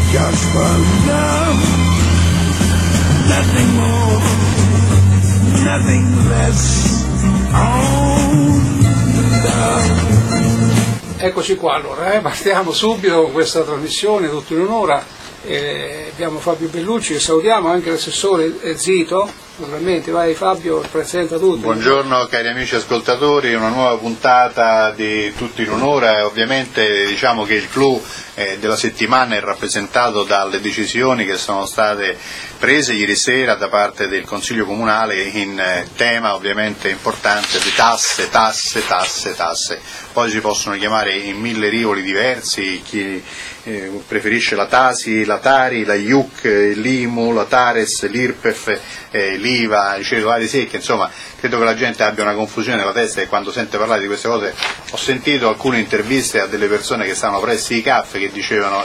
just for love, nothing more, nothing less, only love. Eccoci qua allora, partiamo subito con questa trasmissione, tutto in un'ora. Abbiamo Fabio Bellucci che salutiamo, anche l'assessore Zito. Naturalmente, vai Fabio, presenta tutto. Buongiorno cari amici ascoltatori, una nuova puntata di Tutto in un'ora. Ovviamente diciamo che il clou della settimana è rappresentato dalle decisioni che sono state prese ieri sera da parte del Consiglio Comunale in tema ovviamente importante di tasse. Poi si possono chiamare in mille rivoli diversi, chi preferisce la Tasi, la Tari, la IUC, l'IMU, la Tares, l'IRPEF, l'IVA, i cedolari secchi, insomma credo che la gente abbia una confusione nella testa e quando sente parlare di queste cose. Ho sentito alcune interviste a delle persone che stavano presso i CAF che dicevano: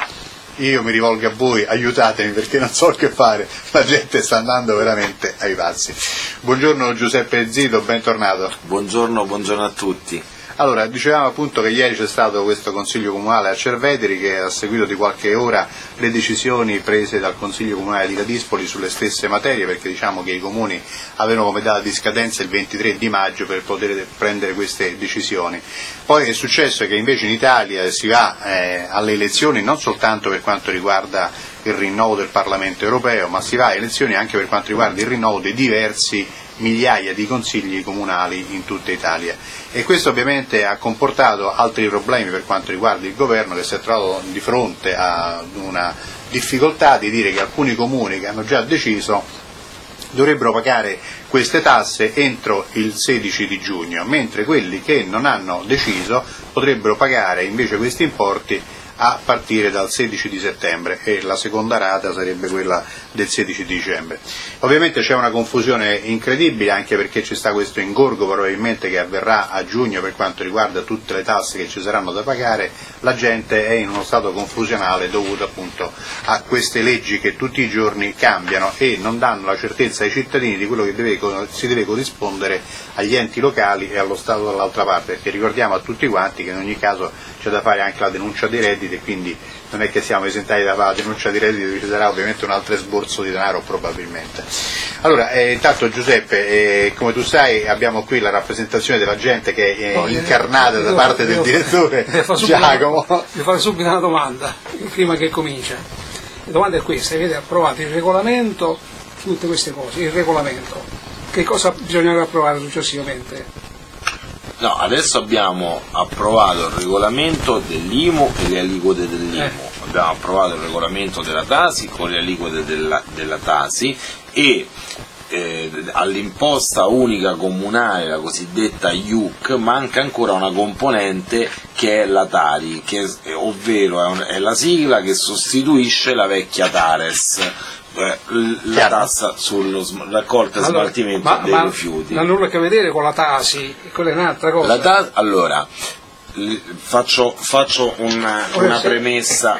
io mi rivolgo a voi, aiutatemi perché non so che fare, la gente sta andando veramente ai pazzi. Buongiorno Giuseppe Zito, bentornato. Buongiorno a tutti. Allora, dicevamo appunto che ieri c'è stato questo Consiglio Comunale a Cerveteri che ha seguito di qualche ora le decisioni prese dal Consiglio Comunale di Ladispoli sulle stesse materie, perché diciamo che i comuni avevano come data di scadenza il 23 di maggio per poter prendere queste decisioni. Poi è successo che invece in Italia si va alle elezioni non soltanto per quanto riguarda il rinnovo del Parlamento europeo, ma si va a elezioni anche per quanto riguarda il rinnovo dei diversi migliaia di consigli comunali in tutta Italia, e questo ovviamente ha comportato altri problemi per quanto riguarda il governo, che si è trovato di fronte a una difficoltà di dire che alcuni comuni che hanno già deciso dovrebbero pagare queste tasse entro il 16 di giugno, mentre quelli che non hanno deciso potrebbero pagare invece questi importi a partire dal 16 di settembre e la seconda rata sarebbe quella del 16 dicembre. Ovviamente c'è una confusione incredibile, anche perché ci sta questo ingorgo probabilmente che avverrà a giugno per quanto riguarda tutte le tasse che ci saranno da pagare. La gente è in uno stato confusionale dovuto appunto a queste leggi che tutti i giorni cambiano e non danno la certezza ai cittadini di quello che si deve corrispondere agli enti locali e allo Stato dall'altra parte, perché ricordiamo a tutti quanti che in ogni caso c'è da fare anche la denuncia dei redditi e quindi non è che siamo esentati da fare la denuncia di redditi, ci sarà ovviamente un altro esborso di denaro probabilmente. Allora, intanto Giuseppe, come tu sai abbiamo qui la rappresentazione della gente che è incarnata da parte del direttore Giacomo. Devo fare subito una domanda, prima che comincia. La domanda è questa: avete approvato il regolamento, tutte queste cose, il regolamento, che cosa bisognerà approvare successivamente? No, adesso abbiamo approvato il regolamento dell'IMU e le aliquote dell'IMU, abbiamo approvato il regolamento della Tasi con le aliquote della Tasi e all'imposta unica comunale, la cosiddetta IUC, manca ancora una componente che è la Tari, ovvero è la sigla che sostituisce la vecchia Tares, la tassa sulla raccolta e smaltimento dei rifiuti. Non ha nulla a che vedere con la Tasi, quella è un'altra cosa. Allora, faccio una premessa.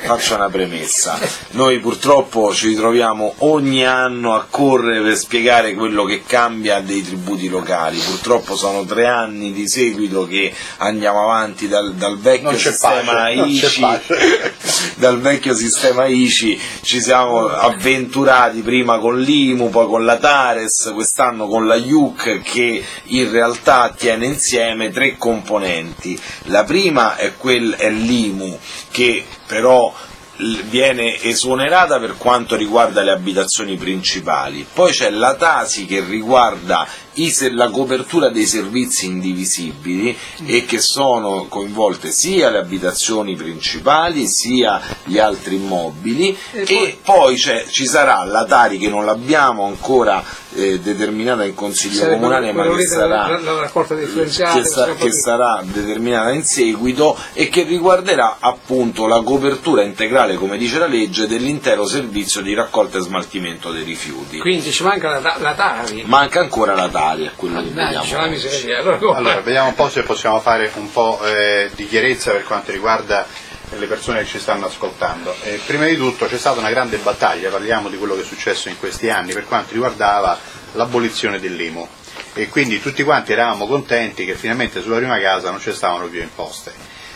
Noi purtroppo ci ritroviamo ogni anno a correre per spiegare quello che cambia dei tributi locali. Purtroppo sono 3 anni di seguito che andiamo avanti dal vecchio sistema ICI. Dal vecchio sistema ICI ci siamo avventurati prima con l'IMU, poi con la Tares, quest'anno con la IUC, che in realtà tiene insieme 3 componenti. La prima è l'IMU, che però viene esonerata per quanto riguarda le abitazioni principali, poi c'è la Tasi che riguarda la copertura dei servizi indivisibili e che sono coinvolte sia le abitazioni principali sia gli altri immobili, e poi ci sarà la Tari che non l'abbiamo ancora determinata in Consiglio Comunale, ma che sarà la raccolta differenziata che sarà determinata in seguito e che riguarderà appunto la copertura integrale, come dice la legge, dell'intero servizio di raccolta e smaltimento dei rifiuti. Quindi ci manca la Tari. Manca ancora la Tari, è quello che vediamo. Allora, vediamo un po' se possiamo fare un po' di chiarezza per quanto riguarda le persone che ci stanno ascoltando. Prima di tutto c'è stata una grande battaglia, parliamo di quello che è successo in questi anni per quanto riguardava l'abolizione dell'IMU, e quindi tutti quanti eravamo contenti che finalmente sulla prima casa non ci stavano più imposte.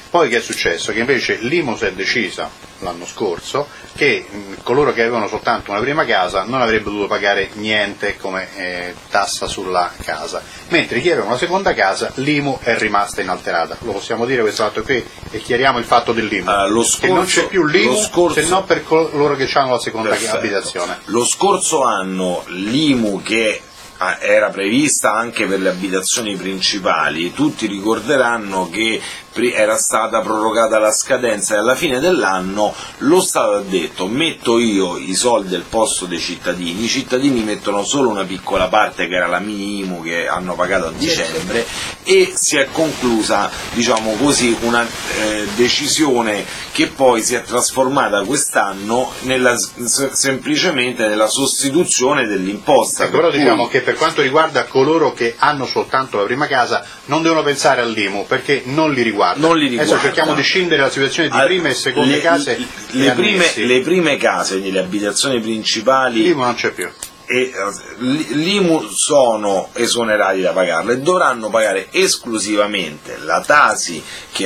Poi che è successo? Che invece l'IMU si è decisa l'anno scorso che coloro che avevano soltanto una prima casa non avrebbero dovuto pagare niente come tassa sulla casa, mentre chi aveva una seconda casa l'IMU è rimasta inalterata. Lo possiamo dire questo fatto qui e chiariamo il fatto dell'IMU, che non c'è più l'IMU se no per coloro che hanno la seconda abitazione. Lo scorso anno l'IMU, che era prevista anche per le abitazioni principali, tutti ricorderanno che era stata prorogata la scadenza e alla fine dell'anno lo Stato ha detto: metto io i soldi al posto dei cittadini, i cittadini mettono solo una piccola parte che era la minimo che hanno pagato a dicembre, e si è conclusa, diciamo così, una decisione che poi si è trasformata quest'anno semplicemente nella sostituzione dell'imposta. Però diciamo che per quanto riguarda coloro che hanno soltanto la prima casa non devono pensare all'IMU perché non li riguarda. Adesso cerchiamo di scindere la situazione di prime e seconde case. Le prime case, quindi le abitazioni principali, l'IMU non c'è più. E l'IMU sono esonerati da pagarla e dovranno pagare esclusivamente la Tasi,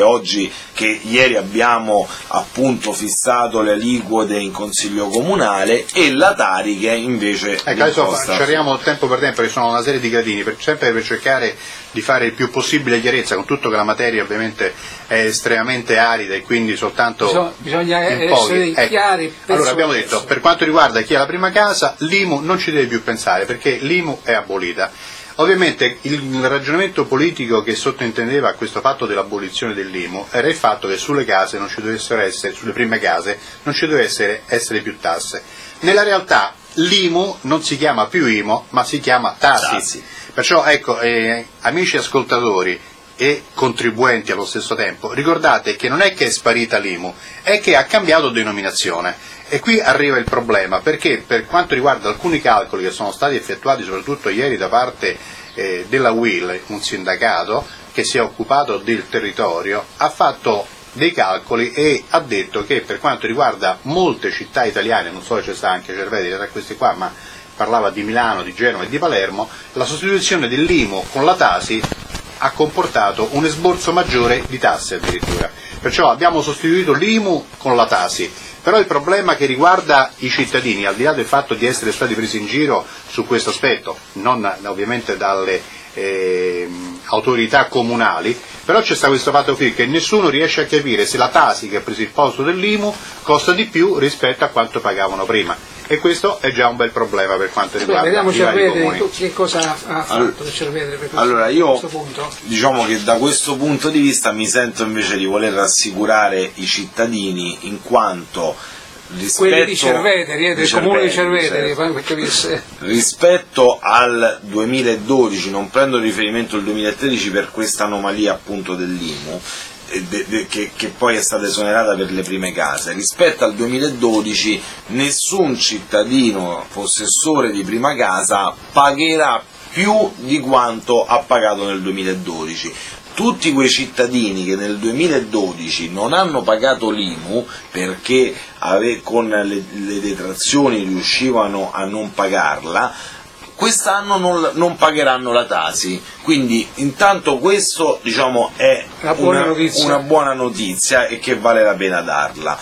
che ieri abbiamo appunto fissato le aliquote in Consiglio Comunale, e la Tari, che è invece adesso ci arriviamo tempo per tempo, che sono una serie di gradini sempre per cercare di fare il più possibile chiarezza, con tutto che la materia ovviamente è estremamente arida e quindi soltanto bisogna essere chiari. Allora abbiamo detto, per quanto riguarda chi ha la prima casa, l'IMU non ci deve più pensare perché l'IMU è abolita. Ovviamente il ragionamento politico che sottintendeva a questo fatto dell'abolizione dell'IMU era il fatto che sulle case non ci dovessero essere, sulle prime case non ci dovessero essere più tasse. Nella realtà l'IMU non si chiama più IMU ma si chiama Tasi. Perciò ecco, amici ascoltatori e contribuenti allo stesso tempo, ricordate che non è che è sparita l'IMU, è che ha cambiato denominazione. E qui arriva il problema, perché per quanto riguarda alcuni calcoli che sono stati effettuati soprattutto ieri da parte della UIL, un sindacato che si è occupato del territorio, ha fatto dei calcoli e ha detto che per quanto riguarda molte città italiane, non so se c'è sta anche Cerveteri tra questi qua, ma parlava di Milano, di Genova e di Palermo, la sostituzione dell'IMU con la Tasi ha comportato un esborso maggiore di tasse addirittura. Perciò abbiamo sostituito l'IMU con la Tasi. Però il problema che riguarda i cittadini, al di là del fatto di essere stati presi in giro su questo aspetto, non ovviamente dalle autorità comunali, però c'è stato questo fatto qui che nessuno riesce a capire se la Tasi, che ha preso il posto dell'IMU, costa di più rispetto a quanto pagavano prima. E questo è già un bel problema per quanto riguarda i vari comuni. Che cosa ha fatto Cerveteri per questo, allora io questo punto? Diciamo che da questo punto di vista mi sento invece di voler rassicurare i cittadini, in quanto quelli di Cerveteri, del comune di Cerveteri, rispetto al 2012, non prendo riferimento al 2013 per questa anomalia appunto dell'IMU, che poi è stata esonerata per le prime case. Rispetto al 2012 nessun cittadino possessore di prima casa pagherà più di quanto ha pagato nel 2012. Tutti quei cittadini che nel 2012 non hanno pagato l'IMU perché con le detrazioni riuscivano a non pagarla, quest'anno non pagheranno la Tasi. Quindi intanto questo, diciamo, è una buona notizia e che vale la pena darla.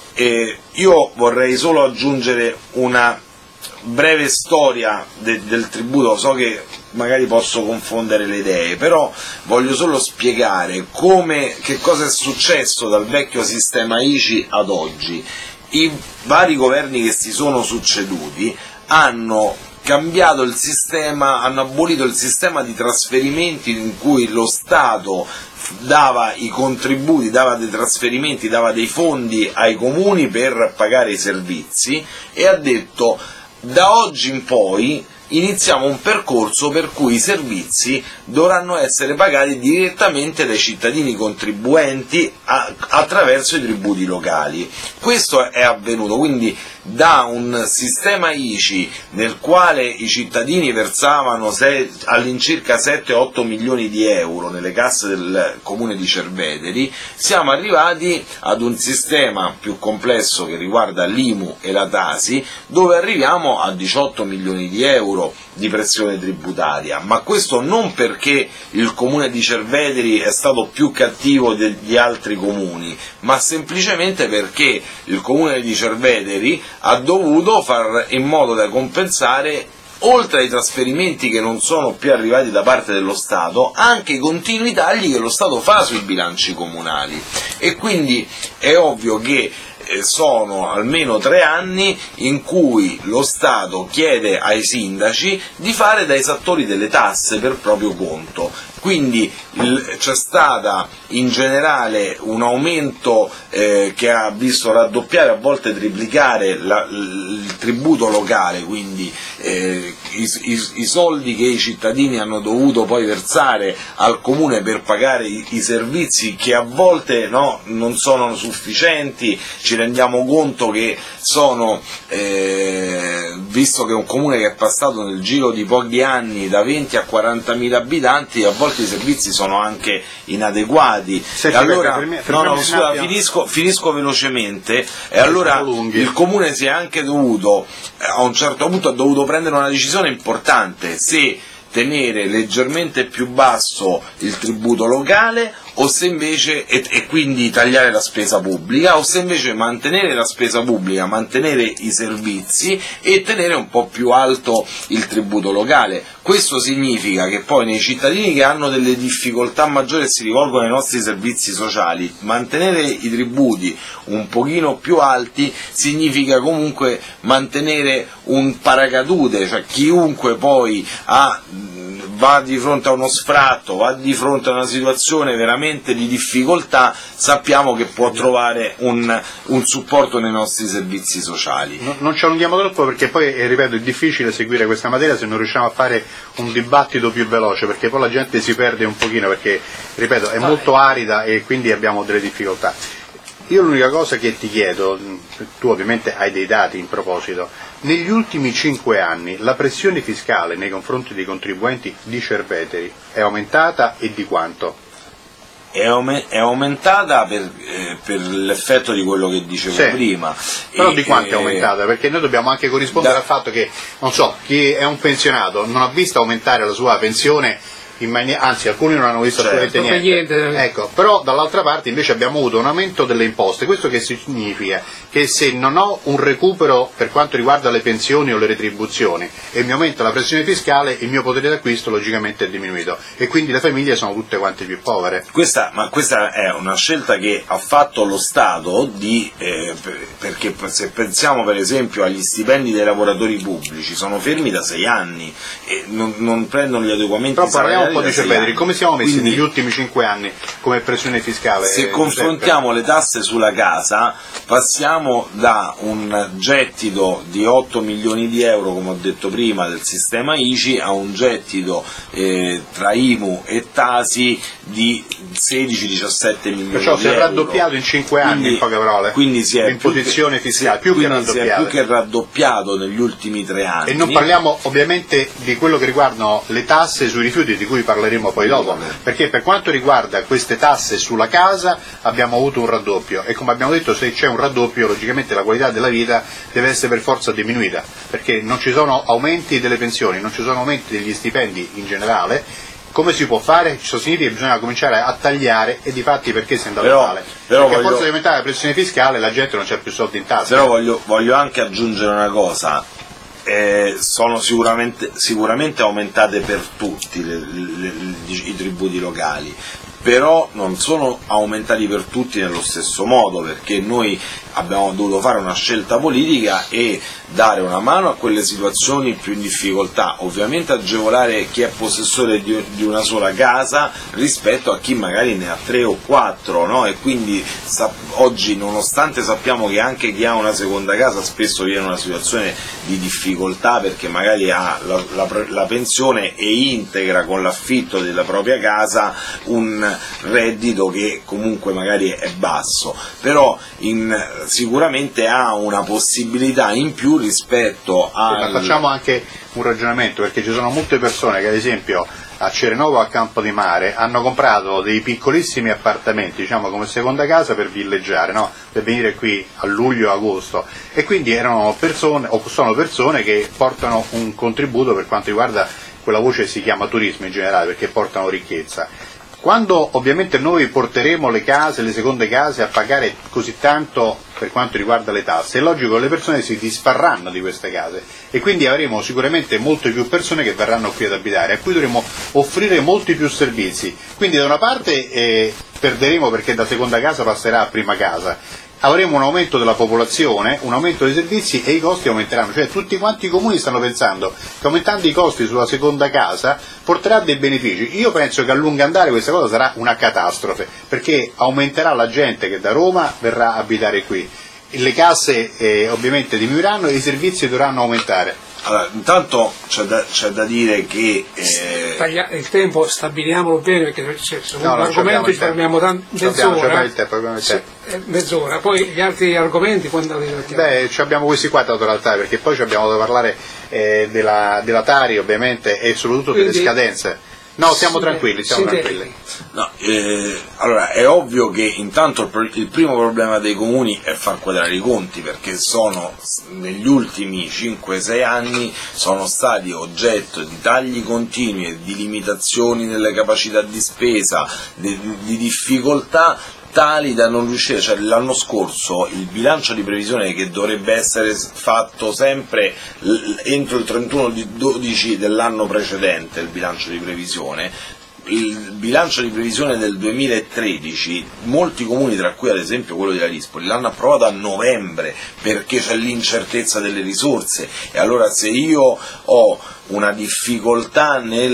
Io vorrei solo aggiungere una breve storia del tributo. So che magari posso confondere le idee, però voglio solo spiegare che cosa è successo dal vecchio sistema ICI ad oggi. I vari governi che si sono succeduti hanno cambiato il sistema, hanno abolito il sistema di trasferimenti in cui lo Stato dava i contributi, dava dei trasferimenti, dava dei fondi ai comuni per pagare i servizi, e ha detto: da oggi in poi iniziamo un percorso per cui i servizi dovranno essere pagati direttamente dai cittadini contribuenti attraverso i tributi locali. Questo è avvenuto, quindi da un sistema ICI nel quale i cittadini versavano all'incirca 7-8 milioni di euro nelle casse del comune di Cerveteri, siamo arrivati ad un sistema più complesso che riguarda l'IMU e la TASI, dove arriviamo a 18 milioni di euro di pressione tributaria, ma questo non perché il comune di Cerveteri è stato più cattivo di altri comuni, ma semplicemente perché il comune di Cerveteri ha dovuto far in modo da compensare, oltre ai trasferimenti che non sono più arrivati da parte dello Stato, anche i continui tagli che lo Stato fa sui bilanci comunali, e quindi è ovvio che sono almeno 3 anni in cui lo Stato chiede ai sindaci di fare da esattori delle tasse per proprio conto. Quindi c'è stata in generale un aumento che ha visto raddoppiare, a volte triplicare il tributo locale, quindi i soldi che i cittadini hanno dovuto poi versare al comune per pagare i servizi che a volte non sono sufficienti. Ci rendiamo conto che sono, visto che è un comune che è passato nel giro di pochi anni da 20 a 40.000 abitanti, a volte i servizi sono anche inadeguati. E allora, finisco velocemente. E allora il comune si è anche dovuto, a un certo punto ha dovuto prendere una decisione importante: se tenere leggermente più basso il tributo locale o se invece, e quindi tagliare la spesa pubblica, o se invece mantenere la spesa pubblica, mantenere i servizi e tenere un po' più alto il tributo locale. Questo significa che poi nei cittadini che hanno delle difficoltà maggiori e si rivolgono ai nostri servizi sociali, mantenere i tributi un pochino più alti significa comunque mantenere un paracadute, cioè chiunque poi va di fronte a uno sfratto, va di fronte a una situazione veramente di difficoltà, sappiamo che può trovare un supporto nei nostri servizi sociali. Non ci allunghiamo troppo, perché poi, ripeto, è difficile seguire questa materia se non riusciamo a fare un dibattito più veloce, perché poi la gente si perde un pochino, perché, ripeto, è molto arida e quindi abbiamo delle difficoltà. Io l'unica cosa che ti chiedo, tu ovviamente hai dei dati in proposito, negli ultimi 5 anni la pressione fiscale nei confronti dei contribuenti di Cerveteri è aumentata, e di quanto? È aumentata per l'effetto di quello che dicevo prima. Però di quanto è aumentata? Perché noi dobbiamo anche corrispondere al fatto che, non so, chi è un pensionato non ha visto aumentare la sua pensione, anzi alcuni non hanno visto assolutamente niente. Ecco, però dall'altra parte invece abbiamo avuto un aumento delle imposte. Questo che significa? Che se non ho un recupero per quanto riguarda le pensioni o le retribuzioni e mi aumenta la pressione fiscale, il mio potere d'acquisto logicamente è diminuito e quindi le famiglie sono tutte quante più povere. Questa è una scelta che ha fatto lo Stato, perché se pensiamo per esempio agli stipendi dei lavoratori pubblici, sono fermi da 6 anni e non prendono gli adeguamenti salariali. Un po' di Cerveteri, come siamo messi negli ultimi 5 anni come pressione fiscale? Se confrontiamo le tasse sulla casa, passiamo da un gettito di 8 milioni di euro, come ho detto prima, del sistema ICI, a un gettito tra IMU e TASI di 16-17 milioni di euro. Perciò si è raddoppiato in 5 anni, in poche parole, l'imposizione fiscale, più che raddoppiato negli ultimi 3 anni. E non parliamo ovviamente di quello che riguardano le tasse sui rifiuti, di cui parleremo poi dopo, perché per quanto riguarda queste tasse sulla casa abbiamo avuto un raddoppio, e come abbiamo detto, se c'è un raddoppio logicamente la qualità della vita deve essere per forza diminuita, perché non ci sono aumenti delle pensioni, non ci sono aumenti degli stipendi in generale. Come si può fare? Ciò significa che bisogna cominciare a tagliare, e difatti perché si è andato male? Perché a forza di aumentare la pressione fiscale la gente non c'ha più soldi in tasca. Però voglio anche aggiungere una cosa. Sono sicuramente aumentate per tutti i tributi locali, però non sono aumentati per tutti nello stesso modo, perché noi abbiamo dovuto fare una scelta politica e dare una mano a quelle situazioni più in difficoltà, ovviamente agevolare chi è possessore di una sola casa rispetto a chi magari ne ha 3 o 4, no? E quindi oggi, nonostante sappiamo che anche chi ha una seconda casa spesso viene in una situazione di difficoltà perché magari ha la pensione e integra con l'affitto della propria casa un reddito che comunque magari è basso, però sicuramente ha una possibilità in più rispetto Ma facciamo anche un ragionamento, perché ci sono molte persone che ad esempio a Cerenova, a Campo di Mare, hanno comprato dei piccolissimi appartamenti, diciamo come seconda casa, per villeggiare, no? Per venire qui a luglio, agosto, e quindi erano persone, o sono persone che portano un contributo per quanto riguarda quella voce che si chiama turismo in generale, perché portano ricchezza. Quando ovviamente noi porteremo le case, le seconde case, a pagare così tanto per quanto riguarda le tasse, è logico che le persone si disfarranno di queste case e quindi avremo sicuramente molte più persone che verranno qui ad abitare, a cui dovremo offrire molti più servizi. Quindi da una parte perderemo perché da seconda casa passerà a prima casa, avremo un aumento della popolazione, un aumento dei servizi e i costi aumenteranno, cioè tutti quanti i comuni stanno pensando che aumentando i costi sulla seconda casa porterà dei benefici. Io penso che a lungo andare questa cosa sarà una catastrofe, perché aumenterà la gente che da Roma verrà a abitare qui, le case ovviamente diminuiranno e i servizi dovranno aumentare. Allora, intanto c'è da dire che Il tempo stabiliamolo bene, perché se sono argomenti ci fermiamo mezz'ora, poi gli altri argomenti quando li trattiamo? Abbiamo questi qua in realtà, perché poi abbiamo da parlare della Tari ovviamente e soprattutto delle scadenze. No, siamo tranquilli. No, allora è ovvio che intanto il primo problema dei comuni è far quadrare i conti, perché negli ultimi 5-6 anni sono stati oggetto di tagli continui e di limitazioni nelle capacità di spesa, di difficoltà tali da non riuscire, cioè l'anno scorso il bilancio di previsione, che dovrebbe essere fatto sempre entro il 31/12 dell'anno precedente, il bilancio di previsione del 2013, molti comuni, tra cui ad esempio quello di Ladispoli, l'hanno approvato a novembre perché c'è l'incertezza delle risorse, e allora se io ho una difficoltà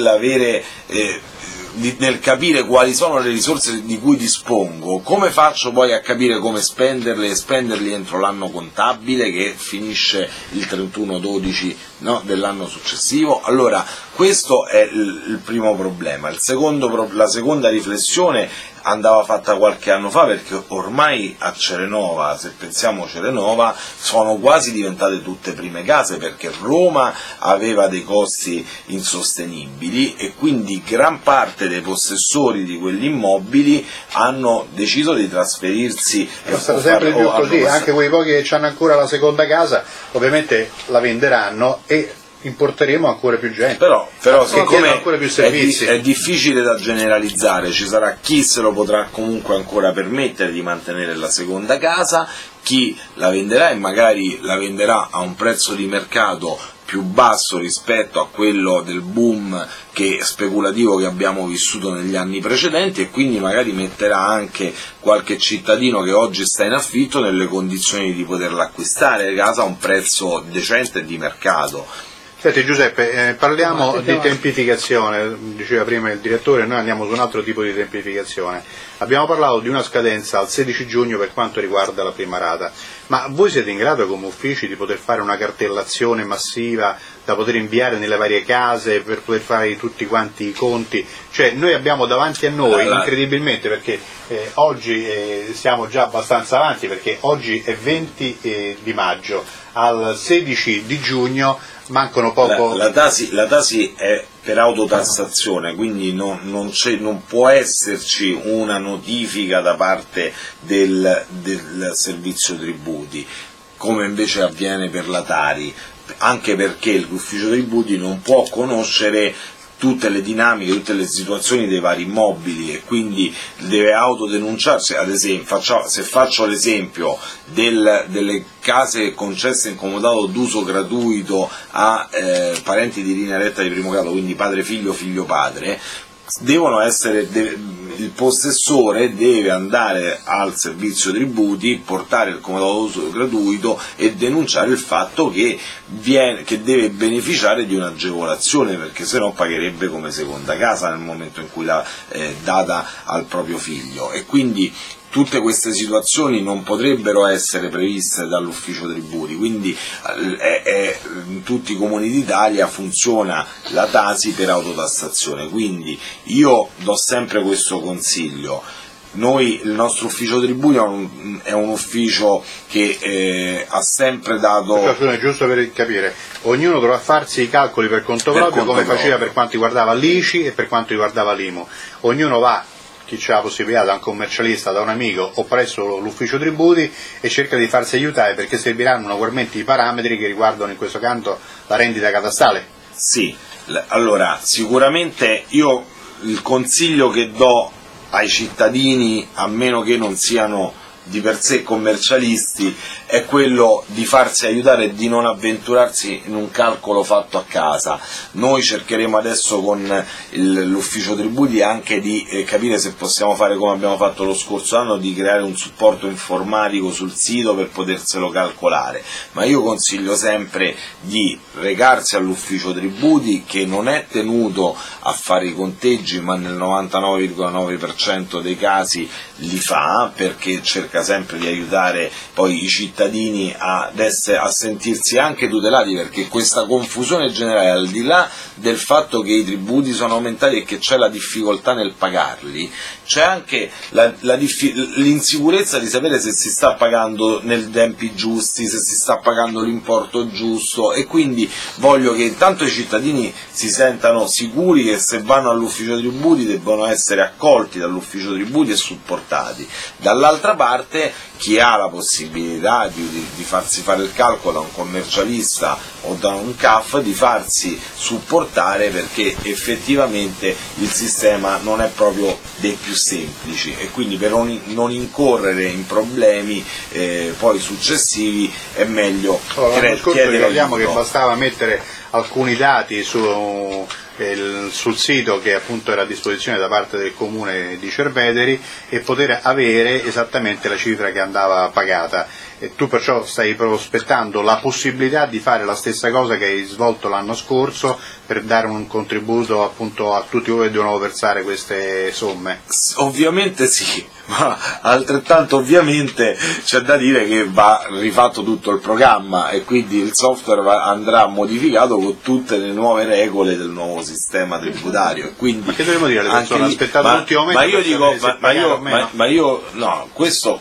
nel capire quali sono le risorse di cui dispongo, come faccio poi a capire come spenderle e spenderli entro l'anno contabile che finisce il 31/12 dell'anno successivo? Allora questo è il primo problema. La seconda riflessione andava fatta qualche anno fa, perché ormai a Cerenova, se pensiamo a Cerenova, sono quasi diventate tutte prime case, perché Roma aveva dei costi insostenibili e quindi gran parte dei possessori di quegli immobili hanno deciso di trasferirsi. È stato sempre più così, anche quei pochi che hanno ancora la seconda casa ovviamente la venderanno e importeremo ancora più gente, però siccome ancora più servizi. È difficile da generalizzare, ci sarà chi se lo potrà comunque ancora permettere di mantenere la seconda casa, chi la venderà e magari la venderà a un prezzo di mercato più basso rispetto a quello del boom speculativo che abbiamo vissuto negli anni precedenti, e quindi magari metterà anche qualche cittadino che oggi sta in affitto nelle condizioni di poterla acquistare casa a un prezzo decente e di mercato. Senti Giuseppe, parliamo di tempificazione, diceva prima il direttore, noi andiamo su un altro tipo di tempificazione. Abbiamo parlato di una scadenza al 16 giugno per quanto riguarda la prima rata, ma voi siete in grado come uffici di poter fare una cartellazione massiva da poter inviare nelle varie case per poter fare tutti quanti i conti? Cioè noi abbiamo davanti a noi, incredibilmente, perché oggi siamo già abbastanza avanti, perché oggi è 20 di maggio, al 16 di giugno mancano poco. La tasi è per autotassazione, quindi non può esserci una notifica da parte del servizio tributi, come invece avviene per la Tari, anche perché l'ufficio tributi non può conoscere tutte le dinamiche, tutte le situazioni dei vari immobili e quindi deve autodenunciarsi. Ad esempio, se faccio l'esempio delle case concesse in comodato d'uso gratuito a parenti di linea retta di primo grado, quindi padre figlio, figlio padre, il possessore deve andare al servizio tributi, portare il comodato d'uso gratuito e denunciare il fatto che deve beneficiare di un'agevolazione, perché sennò pagherebbe come seconda casa nel momento in cui l'ha data al proprio figlio, e quindi tutte queste situazioni non potrebbero essere previste dall'ufficio tributi, quindi in tutti i comuni d'Italia funziona la Tasi per autotassazione. Quindi io do sempre questo consiglio: Noi, il nostro ufficio tributi è un ufficio che ha sempre dato... È giusto per capire, ognuno dovrà farsi i calcoli per conto proprio, come faceva per quanto riguardava l'ICI e per quanto riguardava l'IMU. Ognuno va, chi ha la possibilità, da un commercialista, da un amico o presso l'ufficio tributi, e cerca di farsi aiutare, perché serviranno ugualmente i parametri che riguardano in questo caso la rendita catastale. Sì, allora sicuramente io il consiglio che do ai cittadini, a meno che non siano di per sé commercialisti, è quello di farsi aiutare e di non avventurarsi in un calcolo fatto a casa. Noi cercheremo adesso con l'ufficio tributi anche di capire se possiamo fare, come abbiamo fatto lo scorso anno, di creare un supporto informatico sul sito per poterselo calcolare, ma io consiglio sempre di recarsi all'ufficio tributi, che non è tenuto a fare i conteggi, ma nel 99,9% dei casi li fa, perché cerca sempre di aiutare poi i cittadini a sentirsi anche tutelati, perché questa confusione generale, al di là del fatto che i tributi sono aumentati e che c'è la difficoltà nel pagarli, c'è anche l'insicurezza di sapere se si sta pagando nei tempi giusti, se si sta pagando l'importo giusto, e quindi voglio che intanto i cittadini si sentano sicuri che se vanno all'ufficio tributi debbono essere accolti dall'ufficio tributi e supportati. Dall'altra parte, chi ha la possibilità di farsi fare il calcolo da un commercialista o da un CAF, di farsi supportare, perché effettivamente il sistema non è proprio dei più semplici, e quindi per non incorrere in problemi poi successivi è meglio chiedere. Ricordiamo che bastava mettere alcuni dati sul sito che appunto era a disposizione da parte del comune di Cerveteri, e poter avere esattamente la cifra che andava pagata. E tu perciò stai prospettando la possibilità di fare la stessa cosa che hai svolto l'anno scorso, per dare un contributo appunto a tutti voi che devono versare queste somme? Ovviamente sì, ma altrettanto ovviamente c'è da dire che va rifatto tutto il programma, e quindi il software andrà modificato con tutte le nuove regole del nuovo sistema tributario. Quindi, ma che dovremmo dire alle persone? Aspettate l'ultimo momento? Ma io dico, ma io no, questo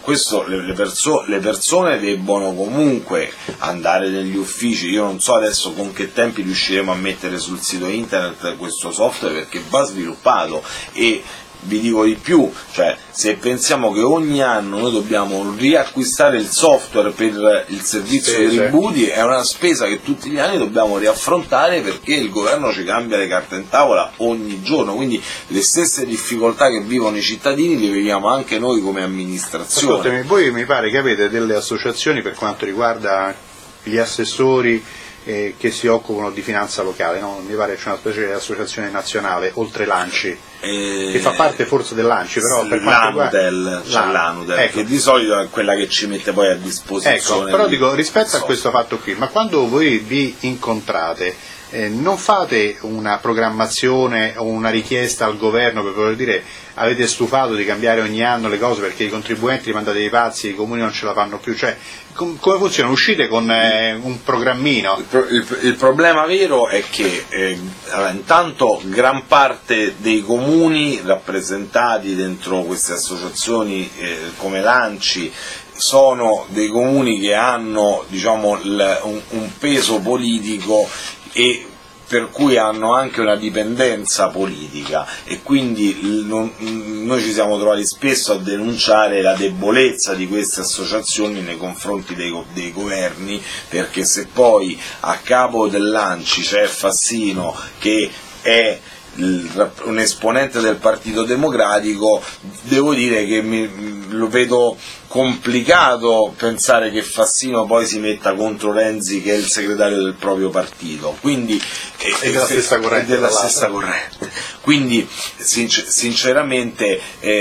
le persone debbono comunque andare negli uffici. Io non so adesso con che tempi riusciremo a mettere sul sito internet questo software, perché va sviluppato. E vi dico di più, cioè, se pensiamo che ogni anno noi dobbiamo riacquistare il software per il servizio dei tributi, è una spesa che tutti gli anni dobbiamo riaffrontare, perché il governo ci cambia le carte in tavola ogni giorno, quindi le stesse difficoltà che vivono i cittadini le viviamo anche noi come amministrazione. Ascoltami, voi mi pare che avete delle associazioni per quanto riguarda gli assessori che si occupano di finanza locale, no? Mi pare che c'è una specie di associazione nazionale, oltre l'ANCI, che fa parte forse dell'ANCI, però per l'ANUDEL, ecco, che di solito è quella che ci mette poi a disposizione. Ecco, però dico, rispetto a questo fatto qui, ma quando voi vi incontrate, non fate una programmazione o una richiesta al governo per poter dire: avete stufato di cambiare ogni anno le cose perché i contribuenti li mandate ai pazzi, i comuni non ce la fanno più? Cioè, come funziona? Uscite con un programmino? Il problema vero è che intanto gran parte dei comuni rappresentati dentro queste associazioni come l'ANCI sono dei comuni che hanno, diciamo, un peso politico, e per cui hanno anche una dipendenza politica, e quindi noi ci siamo trovati spesso a denunciare la debolezza di queste associazioni nei confronti dei governi, perché se poi a capo dell'ANCI c'è Fassino, che è un esponente del Partito Democratico, devo dire che lo vedo complicato pensare che Fassino poi si metta contro Renzi, che è il segretario del proprio partito, quindi è della stessa corrente. Quindi sinceramente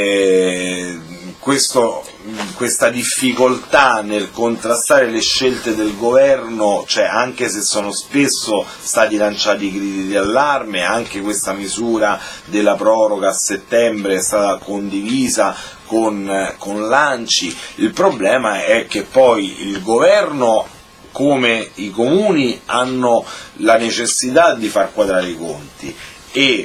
questa difficoltà nel contrastare le scelte del governo, cioè, anche se sono spesso stati lanciati gridi di allarme, anche questa misura della proroga a settembre è stata condivisa con l'ANCI. Il problema è che poi il governo, come i comuni, hanno la necessità di far quadrare i conti, e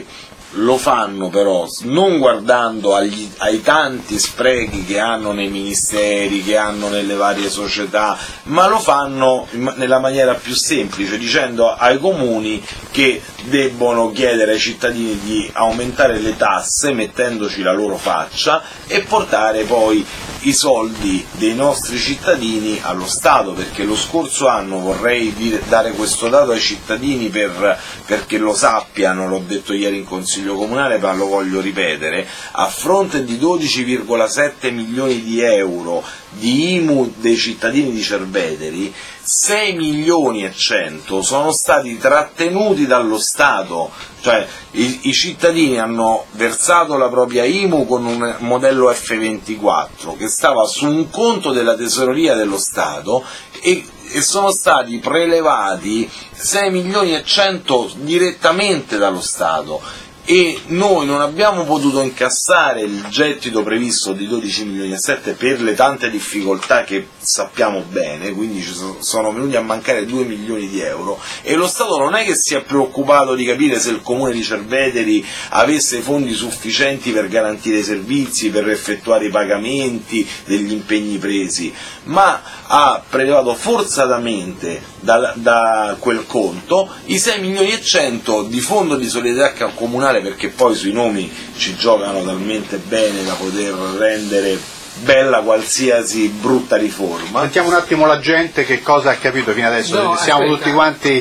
lo fanno però non guardando ai tanti sprechi che hanno nei ministeri, che hanno nelle varie società, ma lo fanno nella maniera più semplice, dicendo ai comuni che debbono chiedere ai cittadini di aumentare le tasse mettendoci la loro faccia e portare poi i soldi dei nostri cittadini allo Stato, perché lo scorso anno, vorrei dare questo dato ai cittadini perché lo sappiano, l'ho detto ieri in Consiglio Comunale ma lo voglio ripetere, a fronte di 12,7 milioni di euro di IMU dei cittadini di Cerveteri, 6 milioni e 100 sono stati trattenuti dallo Stato, cioè i cittadini hanno versato la propria IMU con un modello F24 che stava su un conto della Tesoreria dello Stato e sono stati prelevati 6 milioni e 100 direttamente dallo Stato. E noi non abbiamo potuto incassare il gettito previsto di 12 milioni e 7 per le tante difficoltà che sappiamo bene, quindi ci sono venuti a mancare 2 milioni di euro e lo Stato non è che si è preoccupato di capire se il comune di Cerveteri avesse fondi sufficienti per garantire i servizi, per effettuare i pagamenti degli impegni presi, ma ha prelevato forzatamente da quel conto i 6 milioni e 100 di fondo di solidarietà comunale, perché poi sui nomi ci giocano talmente bene da poter rendere bella qualsiasi brutta riforma. Sentiamo un attimo la gente che cosa ha capito fino adesso. No, siamo aspetta. tutti quanti.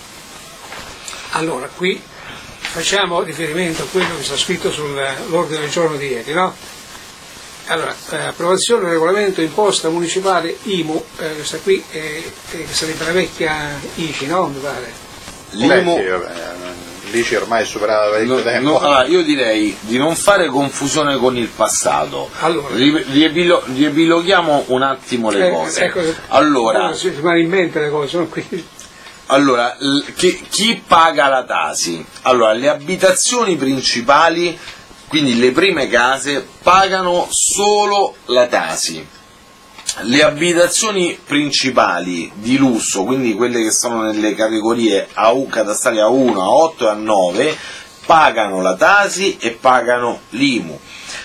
Allora, qui facciamo riferimento a quello che sta scritto sull'ordine del giorno di ieri, no? Allora, approvazione del regolamento imposta municipale IMU, questa qui che sarebbe la vecchia ICI, no? Mi pare. L'IMU, L'ICI ormai è superata da parecchio tempo. allora, io direi di non fare confusione con il passato. Allora. Riepiloghiamo un attimo le cose. Ecco, Allora, si rimane in mente le cose, sono qui. Allora, chi paga la Tasi? Allora, le abitazioni principali, quindi le prime case, pagano solo la Tasi. Le abitazioni principali di lusso, quindi quelle che sono nelle categorie catastali A1, A8 e A9, pagano la Tasi e pagano l'IMU.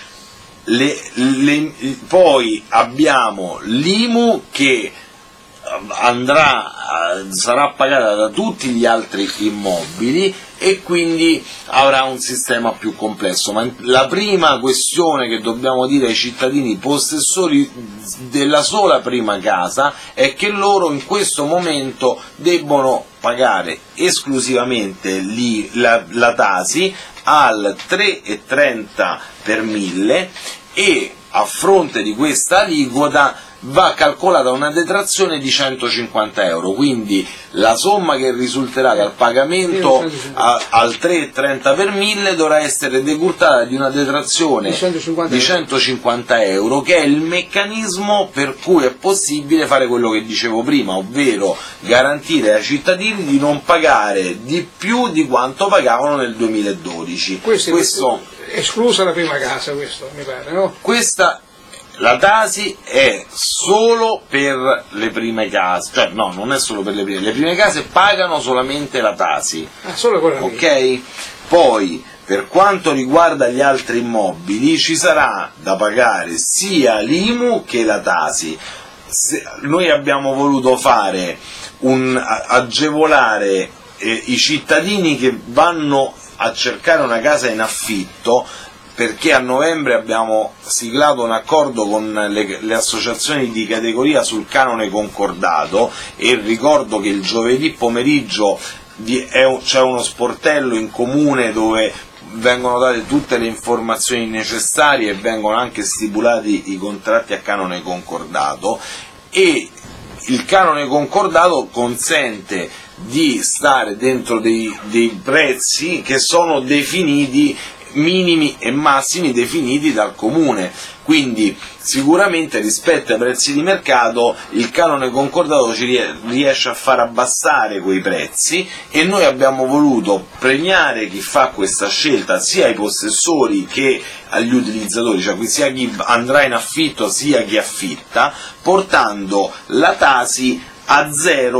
Poi abbiamo l'IMU che sarà pagata da tutti gli altri immobili e quindi avrà un sistema più complesso. Ma la prima questione che dobbiamo dire ai cittadini possessori della sola prima casa è che loro in questo momento debbono pagare esclusivamente la Tasi al 3,30 per 1000 e a fronte di questa aliquota va calcolata una detrazione di 150 euro, quindi la somma che risulterà dal pagamento al 3,30 per 1000 dovrà essere decurtata di una detrazione di 150 euro, che è il meccanismo per cui è possibile fare quello che dicevo prima, ovvero garantire ai cittadini di non pagare di più di quanto pagavano nel 2012. Questo esclusa la prima casa, questo mi pare, no? La Tasi è solo per le prime case, cioè no, non è solo per le prime case pagano solamente la Tasi, solo quella lì. ok? Poi per quanto riguarda gli altri immobili ci sarà da pagare sia l'IMU che la Tasi. Noi abbiamo voluto agevolare i cittadini che vanno a cercare una casa in affitto, perché a novembre abbiamo siglato un accordo con le associazioni di categoria sul canone concordato e ricordo che il giovedì pomeriggio c'è uno sportello in comune dove vengono date tutte le informazioni necessarie e vengono anche stipulati i contratti a canone concordato, e il canone concordato consente di stare dentro dei prezzi che sono definiti, minimi e massimi definiti dal comune, quindi sicuramente rispetto ai prezzi di mercato il canone concordato ci riesce a far abbassare quei prezzi, e noi abbiamo voluto premiare chi fa questa scelta, sia ai possessori che agli utilizzatori, cioè sia chi andrà in affitto sia chi affitta, portando la Tasi a 0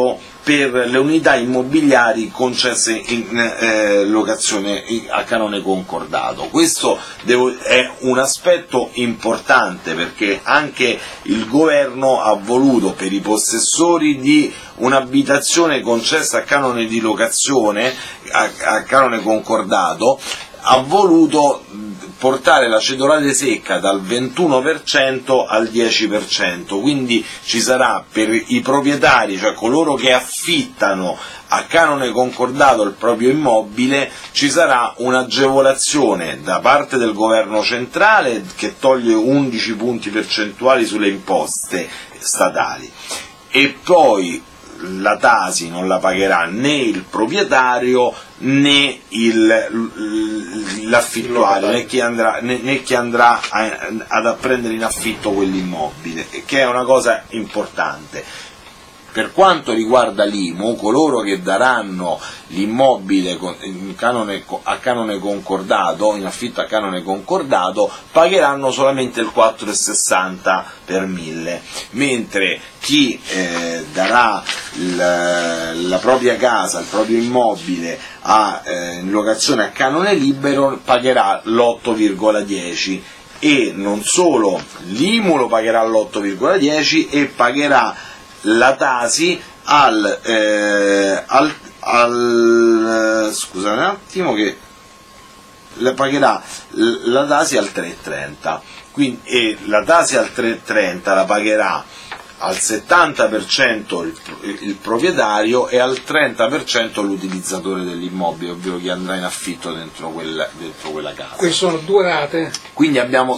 per le unità immobiliari concesse in locazione a canone concordato. Questo è un aspetto importante, perché anche il governo ha voluto, per i possessori di un'abitazione concessa a canone di locazione, a canone concordato, ha voluto portare la cedolare secca dal 21% al 10%, quindi ci sarà per i proprietari, cioè coloro che affittano a canone concordato il proprio immobile, ci sarà un'agevolazione da parte del governo centrale che toglie 11 punti percentuali sulle imposte statali, e poi la Tasi non la pagherà né il proprietario né l'affittuario, né chi andrà ad prendere in affitto quell'immobile, che è una cosa importante. Per quanto riguarda l'IMU, coloro che daranno l'immobile a canone concordato, in affitto a canone concordato, pagheranno solamente il 4,60 per 1000, mentre chi darà la propria casa, il proprio immobile in locazione a canone libero, pagherà l'8,10, e non solo, l'IMU lo pagherà l'8,10 e pagherà la Tasi scusate un attimo, che la pagherà la Tasi al 3,30, quindi, e la Tasi al 3,30 la pagherà al 70% il proprietario e al 30% l'utilizzatore dell'immobile, ovvero chi andrà in affitto dentro quella casa. Queste sono 2 rate. Quindi abbiamo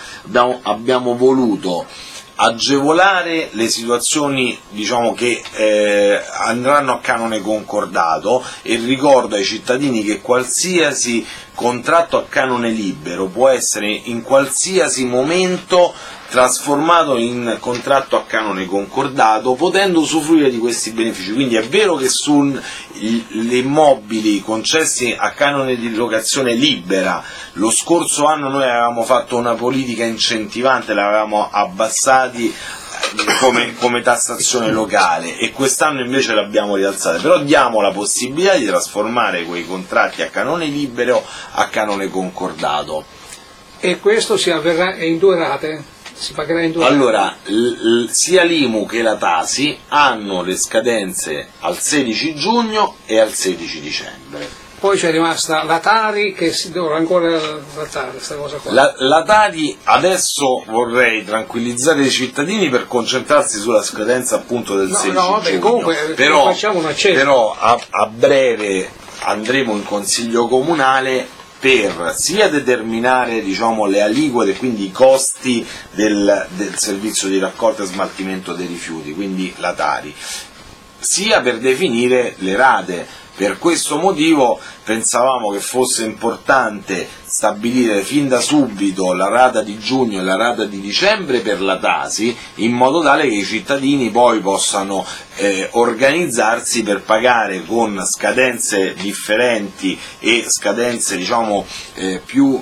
voluto agevolare le situazioni, diciamo, che andranno a canone concordato, e ricordo ai cittadini che qualsiasi contratto a canone libero può essere in qualsiasi momento trasformato in contratto a canone concordato, potendo usufruire di questi benefici. Quindi è vero che sugli immobili concessi a canone di locazione libera lo scorso anno noi avevamo fatto una politica incentivante, l'avevamo abbassati come tassazione locale, e quest'anno invece l'abbiamo rialzata, però diamo la possibilità di trasformare quei contratti a canone libero a canone concordato. E questo si avverrà in 2 rate? Si pagherà in 2 rate? Allora, sia l'IMU che la Tasi hanno le scadenze al 16 giugno e al 16 dicembre. Poi c'è rimasta la Tari, che si dovrà ancora trattare questa cosa qua. La Tari, adesso vorrei tranquillizzare i cittadini per concentrarsi sulla scadenza appunto del 16 giugno. Comunque facciamo un accenno. Però a breve andremo in Consiglio Comunale per sia determinare, diciamo, le aliquote, quindi i costi del servizio di raccolta e smaltimento dei rifiuti, quindi la Tari, sia per definire le rate. Per questo motivo pensavamo che fosse importante stabilire fin da subito la rata di giugno e la rata di dicembre per la Tasi, in modo tale che i cittadini poi possano organizzarsi per pagare con scadenze differenti e scadenze, diciamo, più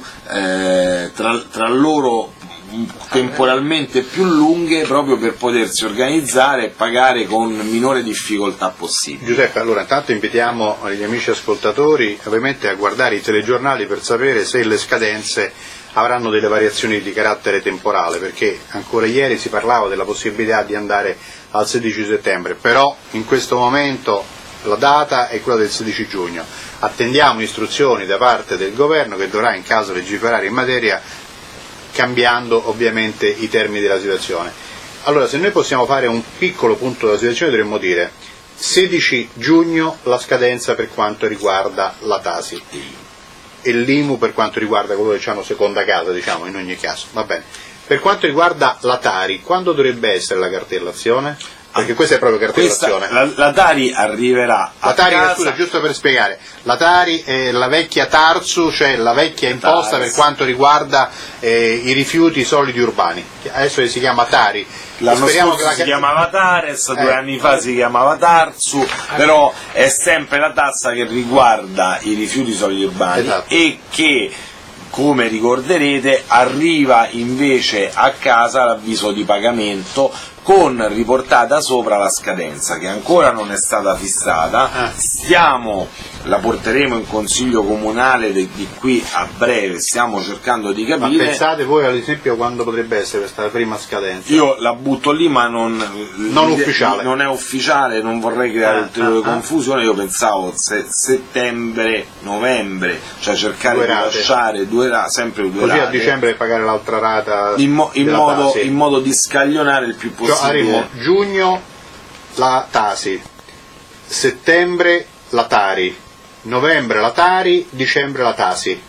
tra loro temporalmente più lunghe, proprio per potersi organizzare e pagare con minore difficoltà possibile. Giuseppe, allora intanto invitiamo gli amici ascoltatori ovviamente a guardare i telegiornali per sapere se le scadenze avranno delle variazioni di carattere temporale, perché ancora ieri si parlava della possibilità di andare al 16 settembre, però in questo momento la data è quella del 16 giugno. Attendiamo istruzioni da parte del governo, che dovrà in caso legiferare in materia, cambiando ovviamente i termini della situazione. Allora, se noi possiamo fare un piccolo punto della situazione, dovremmo dire 16 giugno la scadenza per quanto riguarda la Tasi e l'IMU per quanto riguarda coloro che hanno seconda casa, diciamo, in ogni caso, va bene. Per quanto riguarda la Tari, quando dovrebbe essere la cartellazione? Perché questa è proprio cartellazione. La Tari arriverà a casa. Scusa, giusto per spiegare, la Tari è la vecchia Tarsu, cioè la vecchia imposta per quanto riguarda i rifiuti solidi urbani, adesso si chiama Tari. L'anno scorso si chiamava Tares, 2 anni fa si chiamava Tarsu, però è sempre la tassa che riguarda i rifiuti solidi urbani, esatto, e che, come ricorderete, arriva invece a casa l'avviso di pagamento con riportata sopra la scadenza che ancora non è stata fissata. La porteremo in consiglio comunale di qui a breve, stiamo cercando di capire. Ma pensate voi ad esempio quando potrebbe essere questa prima scadenza? Io la butto lì, ma non ufficiale. Non è ufficiale, non vorrei creare ulteriore confusione. Io pensavo settembre, novembre, cioè cercare di lasciare sempre due così rate. A dicembre pagare l'altra rata in modo di scaglionare il più possibile. Avremo giugno la Tasi, settembre la Tari, novembre la Tari, dicembre la Tasi.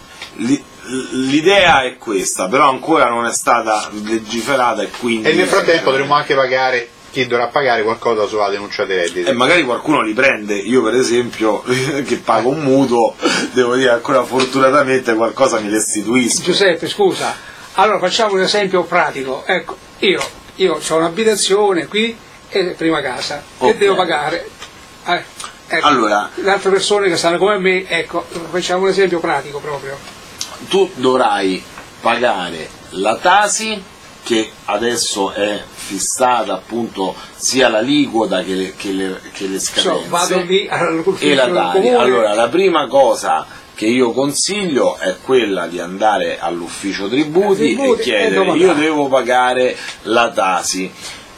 L'idea è questa, però ancora non è stata legiferata e quindi... E nel frattempo dovremo anche pagare, chi dovrà pagare qualcosa sulla denuncia dei redditi. E magari qualcuno li prende, io per esempio che pago un mutuo, devo dire ancora fortunatamente qualcosa mi restituisco. Giuseppe, scusa, allora facciamo un esempio pratico. Ecco, io ho un'abitazione qui e prima casa, che devo pagare. Ecco, allora, le altre persone che stanno come me, ecco, facciamo un esempio pratico proprio. Tu dovrai pagare la Tasi, che adesso è fissata appunto sia l'aliquota che le scadenze, vado lì e la Tari. Allora, la prima cosa che io consiglio è quella di andare all'ufficio tributi e chiedere: io devo pagare la Tasi,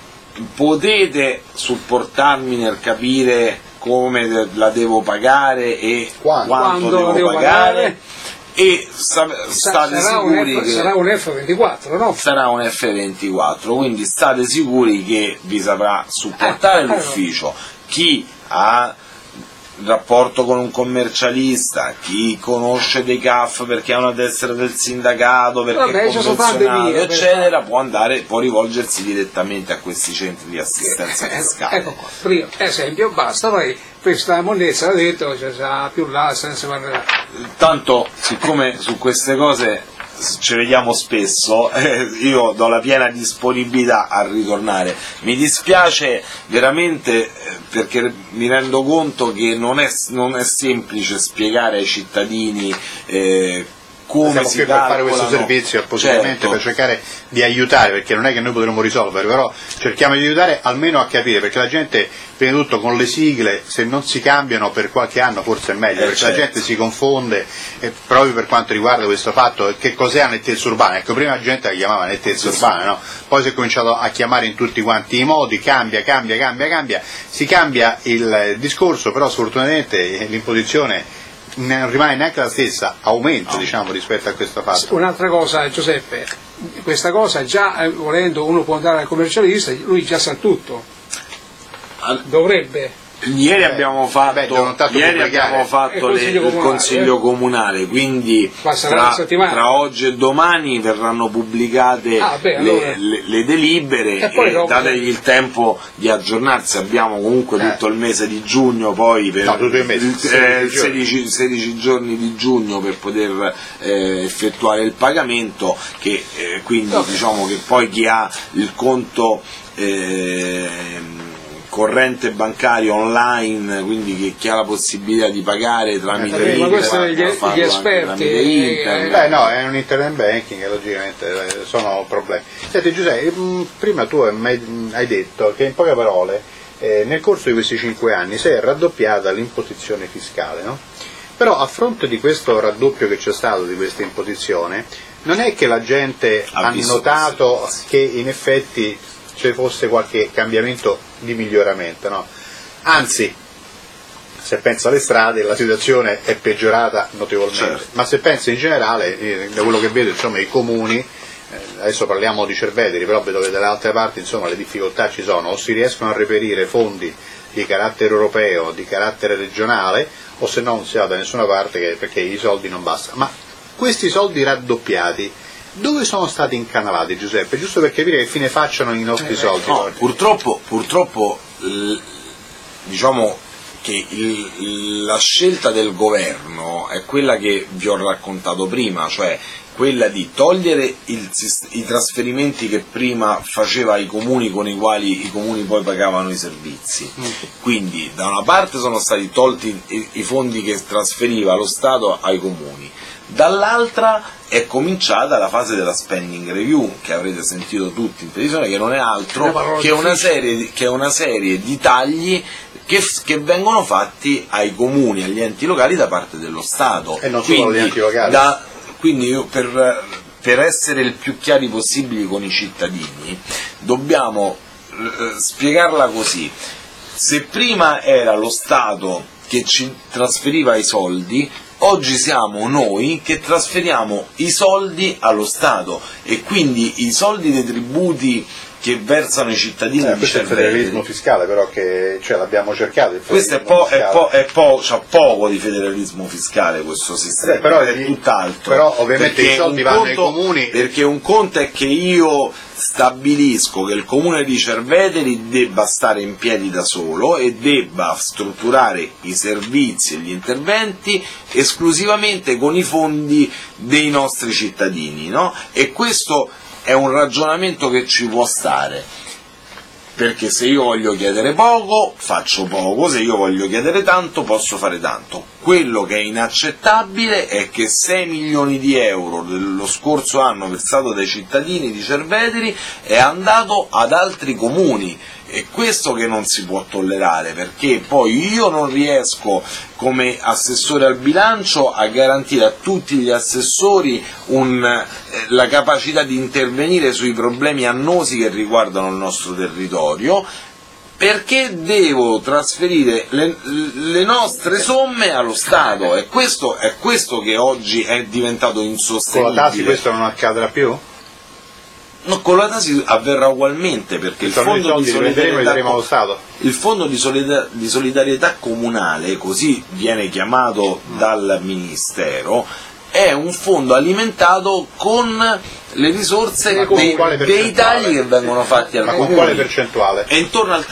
potete supportarmi nel capire come la devo pagare e quanto devo pagare? E state sicuri che sarà un F24, no? Sarà un F24, quindi state sicuri che vi saprà supportare l'ufficio. Chi ha rapporto con un commercialista, chi conosce dei CAF perché ha una tessera del sindacato, perché è convenzionato, eccetera, può rivolgersi direttamente a questi centri di assistenza fiscale. Ecco qua, primo esempio, basta, poi questa monnezza l'ha detto, cioè, più là se ne si parlerà. Tanto, siccome su queste cose ci vediamo spesso, io do la piena disponibilità a ritornare. Mi dispiace veramente perché mi rendo conto che non è semplice spiegare ai cittadini come si qui per fare questo servizio appositamente, certo, per cercare di aiutare, perché non è che noi potremo risolvere, però cerchiamo di aiutare almeno a capire, perché la gente, prima di tutto con le sigle, se non si cambiano per qualche anno forse è meglio, perché certo, la gente si confonde, proprio per quanto riguarda questo fatto, che cos'è la nettezza urbana. Ecco, prima la gente la chiamava nettezza urbana, no? Poi si è cominciato a chiamare in tutti quanti i modi, cambia, si cambia il discorso, però sfortunatamente l'imposizione non rimane neanche la stessa, aumenta diciamo rispetto a questo fatto. Un'altra cosa, Giuseppe, questa cosa già volendo uno può andare al commercialista, lui già sa tutto, dovrebbe. Ieri abbiamo fatto il consiglio comunale, quindi tra oggi e domani verranno pubblicate le delibere e dategli il tempo di aggiornarsi. Abbiamo comunque tutto il mese di giugno, poi per 16 giorni di giugno per poter effettuare il pagamento, che quindi diciamo che poi chi ha il conto corrente bancario online, quindi chi ha la possibilità di pagare tramite internet, ma questo gli esperti no, è un internet banking, logicamente sono problemi. Senti Giuseppe, prima tu hai detto che in poche parole nel corso di questi 5 anni si è raddoppiata l'imposizione fiscale, no? Però a fronte di questo raddoppio che c'è stato di questa imposizione, non è che la gente ha notato che in effetti ci fosse qualche cambiamento di miglioramento, no? Anzi, se penso alle strade la situazione è peggiorata notevolmente, certo, ma se penso in generale, da quello che vedo insomma i comuni, adesso parliamo di Cerveteri, però vedo che dalle altre parti insomma le difficoltà ci sono, o si riescono a reperire fondi di carattere europeo, di carattere regionale, o se no non si va da nessuna parte perché i soldi non bastano. Ma questi soldi raddoppiati dove sono stati incanalati, Giuseppe? Giusto per capire che fine facciano i nostri soldi. No, purtroppo diciamo che la scelta del governo è quella che vi ho raccontato prima, cioè quella di togliere i trasferimenti che prima faceva ai comuni, con i quali i comuni poi pagavano i servizi. Quindi da una parte sono stati tolti i fondi che trasferiva lo Stato ai comuni, dall'altra è cominciata la fase della spending review, che avrete sentito tutti in televisione, che non è altro che una serie di tagli che vengono fatti ai comuni, agli enti locali da parte dello Stato. E non solo agli enti locali. Quindi io per essere il più chiari possibili con i cittadini dobbiamo spiegarla così: se prima era lo Stato che ci trasferiva i soldi, oggi siamo noi che trasferiamo i soldi allo Stato, e quindi i soldi dei tributi che versano i cittadini di questo è il federalismo fiscale, però, che l'abbiamo cercato. Questo c'ha poco di federalismo fiscale questo sistema, però è tutt'altro. Però ovviamente i soldi vanno ai comuni. Perché un conto è che io stabilisco che il comune di Cerveteri debba stare in piedi da solo e debba strutturare i servizi e gli interventi esclusivamente con i fondi dei nostri cittadini, no? E questo è un ragionamento che ci può stare, perché se io voglio chiedere poco, faccio poco, se io voglio chiedere tanto, posso fare tanto. Quello che è inaccettabile è che 6 milioni di euro dello scorso anno versato dai cittadini di Cerveteri è andato ad altri comuni. È questo che non si può tollerare, perché poi io non riesco come assessore al bilancio a garantire a tutti gli assessori la capacità di intervenire sui problemi annosi che riguardano il nostro territorio, perché devo trasferire le nostre somme allo Stato, e questo che oggi è diventato insostenibile. Con la TASI questo non accadrà più? No, con la TASI avverrà ugualmente, perché il fondo di solidarietà comunale, così viene chiamato dal Ministero, è un fondo alimentato con le risorse dei tagli che vengono fatti al comune. Ma con quale percentuale? È intorno al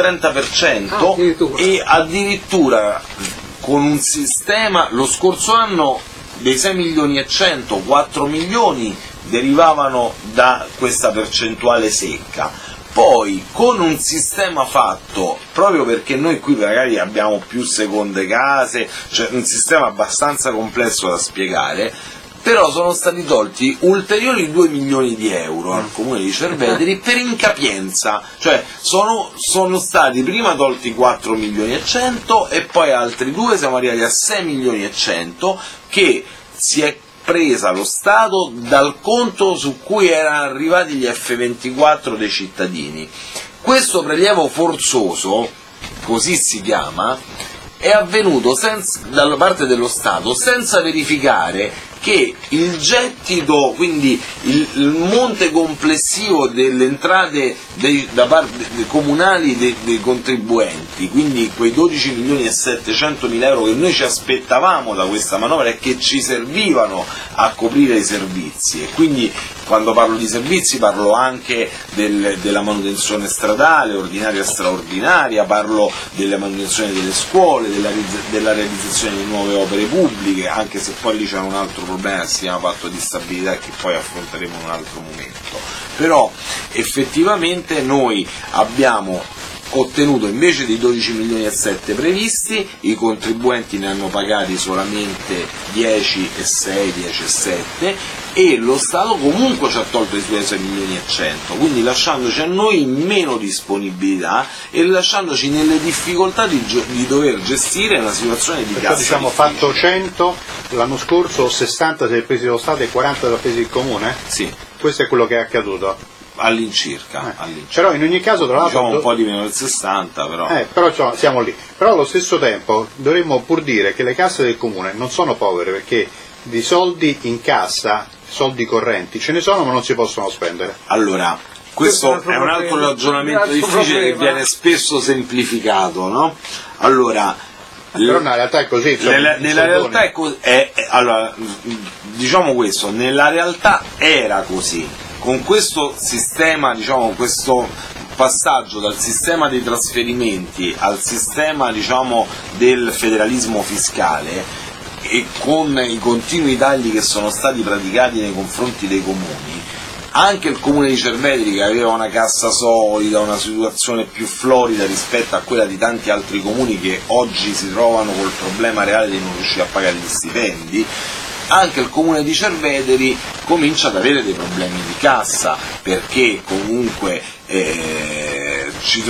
30%, e addirittura con un sistema, lo scorso anno dei 6 milioni e 100, 4 milioni derivavano da questa percentuale secca. Poi con un sistema fatto, proprio perché noi qui magari abbiamo più seconde case, cioè un sistema abbastanza complesso da spiegare, però sono stati tolti ulteriori 2 milioni di euro al comune di Cerveteri per incapienza, cioè sono stati prima tolti 4 milioni e 100 e poi altri 2, siamo arrivati a 6 milioni e 100 che si è presa lo Stato dal conto su cui erano arrivati gli F24 dei cittadini. Questo prelievo forzoso, così si chiama, è avvenuto dalla parte dello Stato senza verificare che il gettito, quindi il monte complessivo delle entrate da parte comunali dei contribuenti, quindi quei 12 milioni e 700 mila euro che noi ci aspettavamo da questa manovra e che ci servivano a coprire i servizi, e quindi quando parlo di servizi parlo anche della manutenzione stradale, ordinaria e straordinaria, parlo della manutenzione delle scuole, della realizzazione di nuove opere pubbliche, anche se poi lì c'è un altro problema che si chiama patto di stabilità che poi affronteremo in un altro momento. Però effettivamente noi abbiamo ottenuto, invece dei 12 milioni e 7 previsti, i contribuenti ne hanno pagati solamente 10 e 6, 10 e 7, e lo Stato comunque ci ha tolto i suoi 6 milioni e 100, quindi lasciandoci a noi meno disponibilità e lasciandoci nelle difficoltà di dover gestire una situazione di cassa. Diciamo fatto 100 l'anno scorso, 60 se li ha presi lo Stato e 40 li ha presi il Comune? Sì. Questo è quello che è accaduto? All'incirca. Però in ogni caso, tra l'altro, diciamo un po' di meno del 60, però siamo lì. Però allo stesso tempo dovremmo pur dire che le casse del Comune non sono povere, perché di soldi in cassa, soldi correnti, ce ne sono, ma non si possono spendere. Allora, questo è un altro ragionamento difficile che viene spesso semplificato, no? Allora, però nella realtà è così. Nella realtà è così. Allora, diciamo questo, nella realtà era così. Con questo sistema, diciamo, questo passaggio dal sistema dei trasferimenti al sistema, diciamo, del federalismo fiscale, e con i continui tagli che sono stati praticati nei confronti dei comuni, anche il comune di Cerveteri, che aveva una cassa solida, una situazione più florida rispetto a quella di tanti altri comuni che oggi si trovano col problema reale di non riuscire a pagare gli stipendi, anche il comune di Cerveteri comincia ad avere dei problemi di cassa, perché comunque ci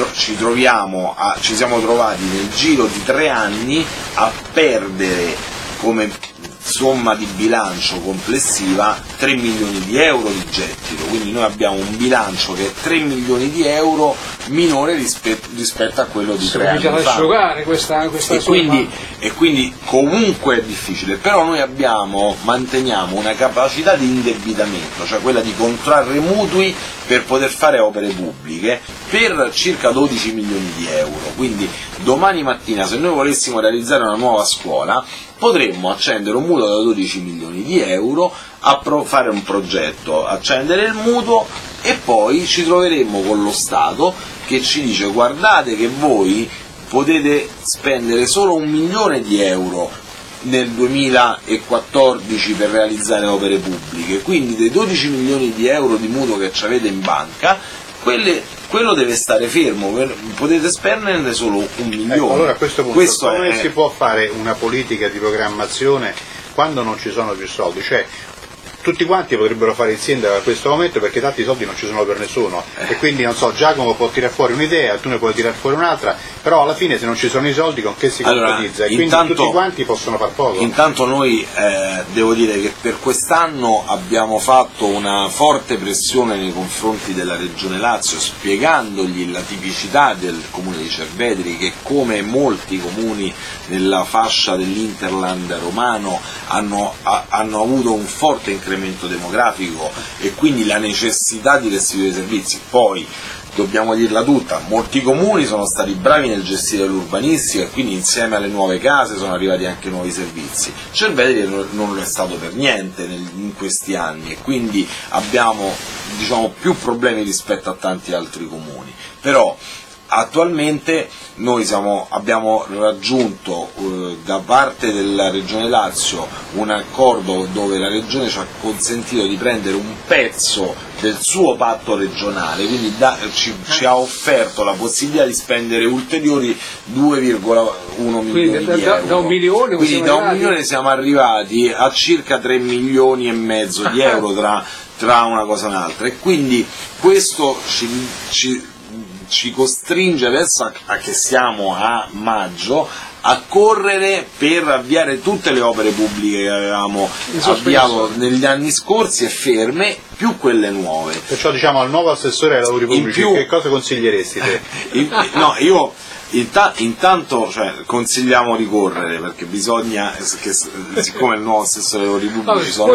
siamo trovati nel giro di 3 anni a perdere come somma di bilancio complessiva 3 milioni di euro di gettito, quindi noi abbiamo un bilancio che è 3 milioni di euro minore rispetto a quello di 3 anni fa. Bisogna asciugare questa somma. E quindi comunque è difficile, però noi manteniamo una capacità di indebitamento, cioè quella di contrarre mutui per poter fare opere pubbliche per circa 12 milioni di euro, quindi domani mattina se noi volessimo realizzare una nuova scuola potremmo accendere un mutuo da 12 milioni di euro, fare un progetto, accendere il mutuo e poi ci troveremmo con lo Stato che ci dice: guardate che voi potete spendere solo 1 milione di euro nel 2014 per realizzare opere pubbliche, quindi dei 12 milioni di euro di mutuo che ci avete in banca, quello deve stare fermo, potete spenderne solo 1 milione. Ecco, allora a questo punto come si può fare una politica di programmazione quando non ci sono più soldi? Cioè, tutti quanti potrebbero fare il sindaco a questo momento, perché tanti soldi non ci sono per nessuno, e quindi non so, Giacomo può tirare fuori un'idea, tu ne puoi tirare fuori un'altra, però alla fine se non ci sono i soldi con che si concretizza? E quindi tutti quanti possono far poco. Intanto noi devo dire che per quest'anno abbiamo fatto una forte pressione nei confronti della Regione Lazio, spiegandogli la tipicità del comune di Cerveteri, che come molti comuni nella fascia dell'Interland romano hanno avuto un forte incremento demografico e quindi la necessità di restituire servizi. Poi dobbiamo dirla tutta, molti comuni sono stati bravi nel gestire l'urbanistica e quindi insieme alle nuove case sono arrivati anche nuovi servizi. Cerveteri non lo è stato per niente in questi anni e quindi abbiamo più problemi rispetto a tanti altri comuni. Però attualmente noi abbiamo raggiunto da parte della Regione Lazio un accordo dove la Regione ci ha consentito di prendere un pezzo del suo patto regionale, quindi ci ha offerto la possibilità di spendere ulteriori 2,1 milioni di euro. Da 1 milione, quindi da 1 milione siamo arrivati a circa 3 milioni e mezzo di euro tra una cosa e un'altra, e quindi questo ci costringe adesso a che siamo a maggio a correre per avviare tutte le opere pubbliche che avevamo avviato negli anni scorsi e ferme, più quelle nuove. Perciò al nuovo assessore ai lavori pubblici che cosa consiglieresti te? No, io intanto consigliamo di correre, perché bisogna, siccome il nuovo assessore ai lavori pubblici sono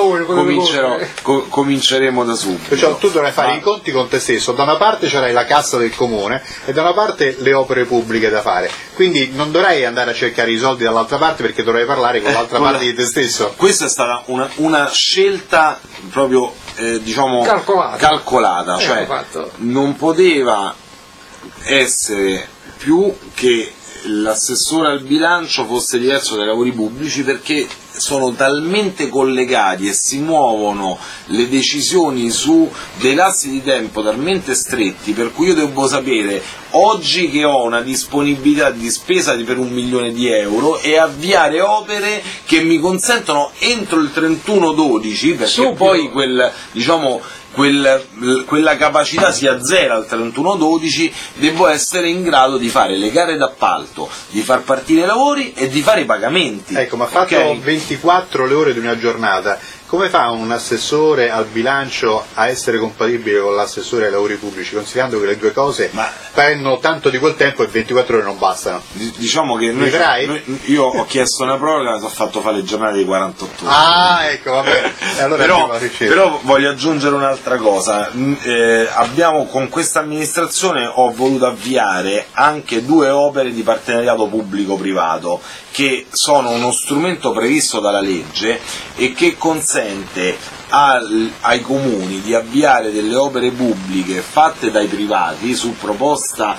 io, cominceremo da subito. Perciò tu dovrai fare i conti con te stesso, da una parte c'hai la cassa del comune e da una parte le opere pubbliche da fare, quindi non dovrai andare a cercare i soldi dall'altra parte, perché dovrai parlare con l'altra parte di te stesso. Questa è stata una scelta proprio calcolata, cioè non poteva essere più che l'assessore al bilancio fosse diverso dai lavori pubblici, perché sono talmente collegati e si muovono le decisioni su dei lassi di tempo talmente stretti, per cui io devo sapere oggi che ho una disponibilità di spesa per 1 milione di euro e avviare opere che mi consentono entro il 31/12, perché poi quella capacità si azzera al 31/12, devo essere in grado di fare le gare d'appalto, di far partire i lavori e di fare i pagamenti. Ecco, ma fatto 24 le ore di una giornata, come fa un assessore al bilancio a essere compatibile con l'assessore ai lavori pubblici, considerando che le due cose prendono tanto di quel tempo e 24 ore non bastano? Diciamo che io ho chiesto una proroga, mi sono fatto fare le giornate di 48 ore. Ah, ecco, va bene. Allora però voglio aggiungere un'altra cosa. Con questa amministrazione ho voluto avviare anche 2 opere di partenariato pubblico-privato, che sono uno strumento previsto dalla legge e che consente ai comuni di avviare delle opere pubbliche fatte dai privati su proposta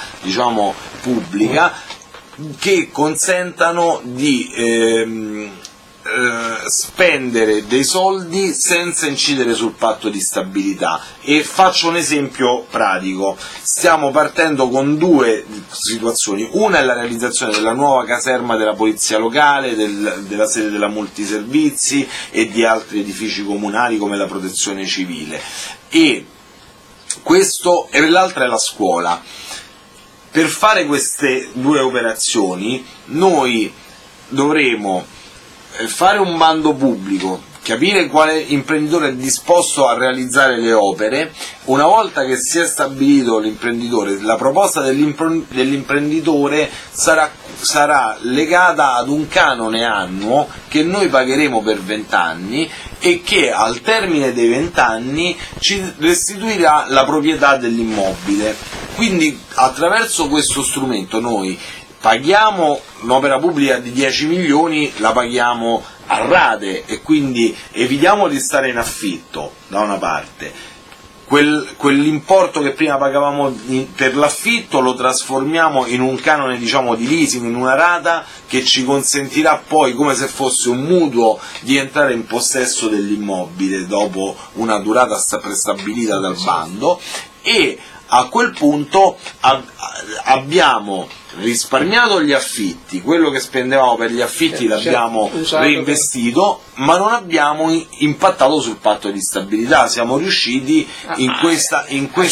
pubblica, che consentano di spendere dei soldi senza incidere sul patto di stabilità. E faccio un esempio pratico: stiamo partendo con due situazioni. Una è la realizzazione della nuova caserma della polizia locale, della sede della multiservizi e di altri edifici comunali come la protezione civile, e l'altra è la scuola. Per fare queste due operazioni noi dovremo fare un bando pubblico, capire quale imprenditore è disposto a realizzare le opere. Una volta che si è stabilito l'imprenditore, la proposta dell'imprenditore sarà legata ad un canone annuo che noi pagheremo per 20 anni e che al termine dei 20 anni ci restituirà la proprietà dell'immobile. Quindi attraverso questo strumento noi paghiamo un'opera pubblica di 10 milioni, la paghiamo a rate, e quindi evitiamo di stare in affitto da una parte. Quell'importo che prima pagavamo per l'affitto lo trasformiamo in un canone, diciamo, di leasing, in una rata che ci consentirà poi, come se fosse un mutuo, di entrare in possesso dell'immobile dopo una durata prestabilita dal bando, e a quel punto abbiamo risparmiato gli affitti, quello che spendevamo per gli affitti l'abbiamo reinvestito, ma non abbiamo impattato sul patto di stabilità. Siamo riusciti in questa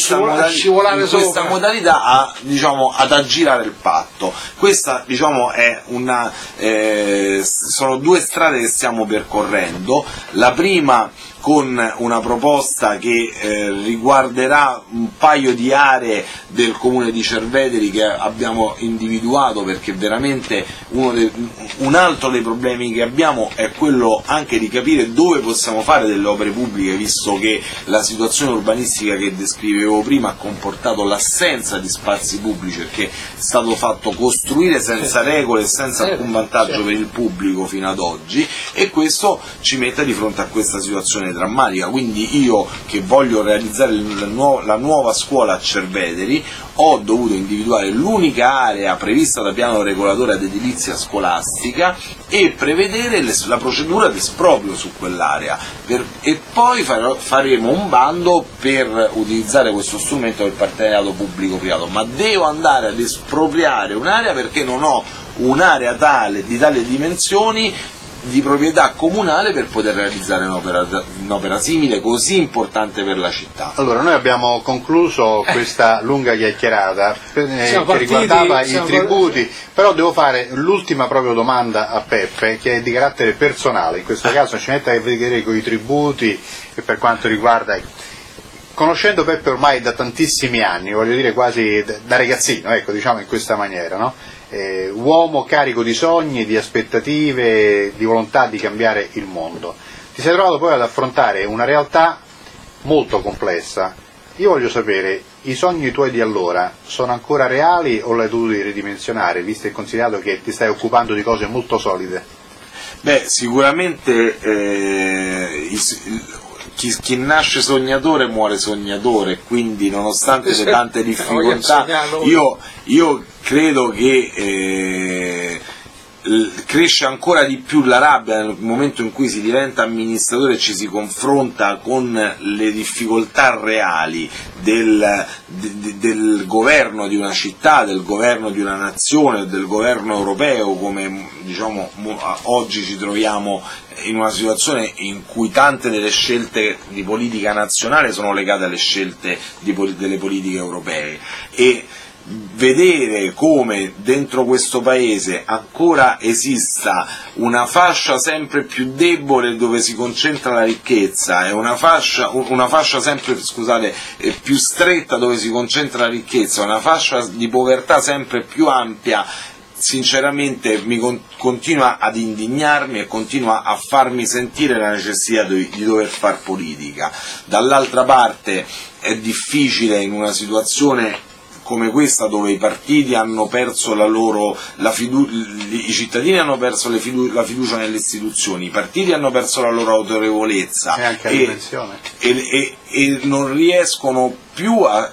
modalità ad aggirare il patto. Questa, diciamo, è sono due strade che stiamo percorrendo. La prima con una proposta che riguarderà un paio di aree del comune di Cerveteri che abbiamo individuato, perché veramente un altro dei problemi che abbiamo è quello anche di capire dove possiamo fare delle opere pubbliche, visto che la situazione urbanistica che descrivevo prima ha comportato l'assenza di spazi pubblici, perché è stato fatto costruire senza regole e senza alcun vantaggio per il pubblico fino ad oggi, e questo ci mette di fronte a questa situazione drammatica. Quindi io, che voglio realizzare la nuova scuola a Cerveteri, ho dovuto individuare l'unica area prevista da piano regolatore ad edilizia scolastica e prevedere la procedura di esproprio su quell'area, e poi faremo un bando per utilizzare questo strumento del partenariato pubblico-privato. Ma devo andare ad espropriare un'area perché non ho un'area di tali dimensioni di proprietà comunale per poter realizzare un'opera simile così importante per la città. Allora, noi abbiamo concluso questa lunga chiacchierata che riguardava i tributi, però devo fare l'ultima proprio domanda a Peppe, che è di carattere personale. In questo caso ci mette a vedere con i tributi, e per quanto riguarda, conoscendo Peppe ormai da tantissimi anni, voglio dire quasi da ragazzino, ecco, diciamo in questa maniera, no? Uomo carico di sogni, di aspettative, di volontà di cambiare il mondo. Ti sei trovato poi ad affrontare una realtà molto complessa. Io voglio sapere, i sogni tuoi di allora sono ancora reali o l'hai dovuti ridimensionare, visto e considerato che ti stai occupando di cose molto solide? Beh, sicuramente chi nasce sognatore muore sognatore, quindi nonostante le tante difficoltà io credo che cresce ancora di più la rabbia nel momento in cui si diventa amministratore e ci si confronta con le difficoltà reali del governo di una città, del governo di una nazione, del governo europeo, come diciamo oggi ci troviamo in una situazione in cui tante delle scelte di politica nazionale sono legate alle scelte delle politiche europee, e vedere come dentro questo paese ancora esista una fascia sempre più debole dove si concentra la ricchezza e una fascia sempre più stretta dove si concentra la ricchezza, una fascia di povertà sempre più ampia, sinceramente continua ad indignarmi e continua a farmi sentire la necessità di dover far politica. Dall'altra parte è difficile in una situazione come questa, dove i partiti hanno perso i cittadini hanno perso la fiducia nelle istituzioni, i partiti hanno perso la loro autorevolezza e anche la dimensione. E non riescono più a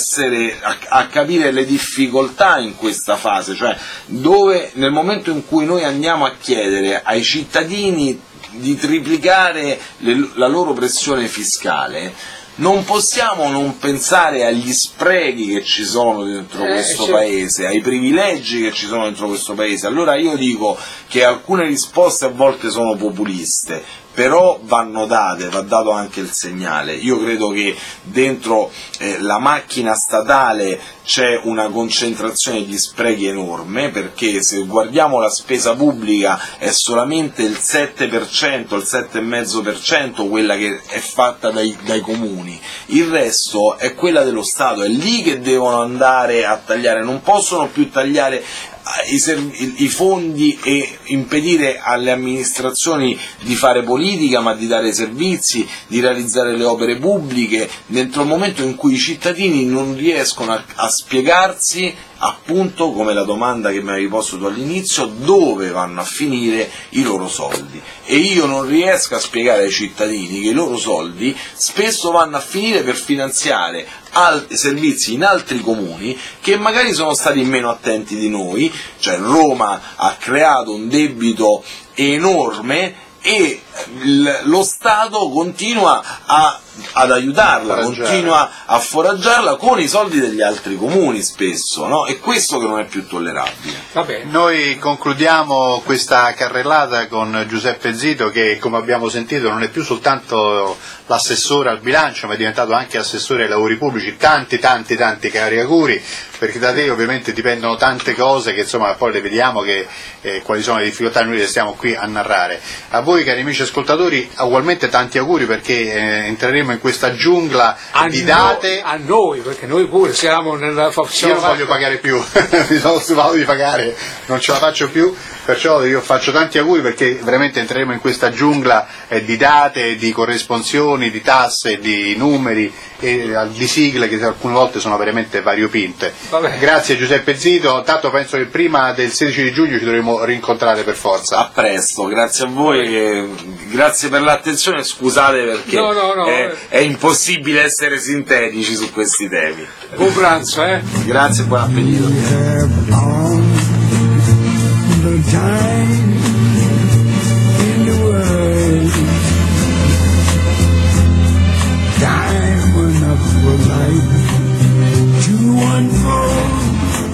capire le difficoltà in questa fase, cioè dove nel momento in cui noi andiamo a chiedere ai cittadini di triplicare la loro pressione fiscale, non possiamo non pensare agli sprechi che ci sono dentro questo paese, ai privilegi che ci sono dentro questo paese. Allora io dico che alcune risposte a volte sono populiste, però vanno date, va dato anche il segnale. Io credo che dentro la macchina statale c'è una concentrazione di sprechi enorme, perché se guardiamo la spesa pubblica è solamente il 7%, il 7,5% quella che è fatta dai comuni, il resto è quella dello Stato, è lì che devono andare a tagliare, non possono più tagliare i fondi e impedire alle amministrazioni di fare politica, ma di dare servizi, di realizzare le opere pubbliche, dentro il momento in cui i cittadini non riescono a spiegarsi, appunto, come la domanda che mi avevi posto tu all'inizio, dove vanno a finire i loro soldi. E io non riesco a spiegare ai cittadini che i loro soldi spesso vanno a finire per finanziare servizi in altri comuni che magari sono stati meno attenti di noi, cioè Roma ha creato un debito enorme e lo Stato continua ad aiutarla, continua a foraggiarla con i soldi degli altri comuni spesso, no? È questo che non è più tollerabile. Va bene. Noi concludiamo questa carrellata con Giuseppe Zito, che come abbiamo sentito non è più soltanto l'assessore al bilancio, ma è diventato anche assessore ai lavori pubblici. Tanti cari auguri, perché da te ovviamente dipendono tante cose che insomma poi le vediamo quali sono le difficoltà, noi le stiamo qui a narrare. A voi cari amici ascoltatori ugualmente tanti auguri, perché entreremo in questa giungla di date. A noi, perché noi pure siamo nella Io non voglio pagare più, mi sono stufato di pagare, non ce la faccio più, perciò io faccio tanti auguri, perché veramente entreremo in questa giungla di date, di corresponsioni, di tasse, di numeri e di sigle che alcune volte sono veramente variopinte. Grazie Giuseppe Zito, tanto penso che prima del 16 di giugno ci dovremo rincontrare per forza. A presto, grazie a voi, grazie per l'attenzione, scusate perché è impossibile essere sintetici su questi temi. Buon pranzo, Grazie e buon appetito.